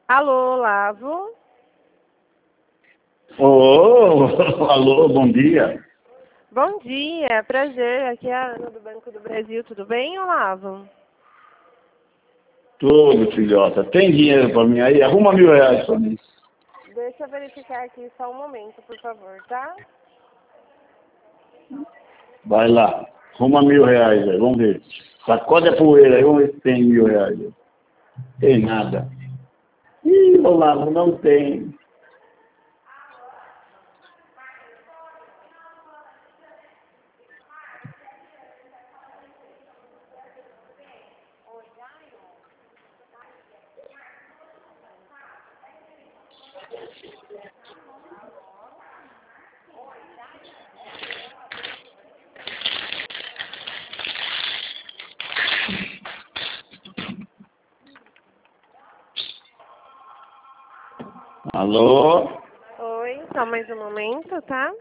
Alô, Lavo? Alô, bom dia. Bom dia, prazer. Aqui é a Ana do Banco do Brasil. Tudo bem, Olavo? Tudo, filhota. Tem dinheiro pra mim aí? Arruma R$ 1.000 pra mim. Deixa eu verificar aqui só um momento, por favor, tá? Vai lá. Arruma R$ 1.000 aí, vamos ver. Sacode a poeira aí, vamos ver se tem R$ 1.000 aí. Tem nada. Ih, Olavo, não tem. Alô? Oi, só mais um momento, tá?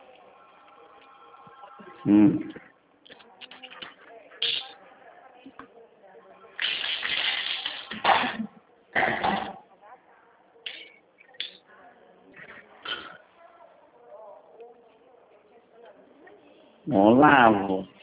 Hum. Olavo.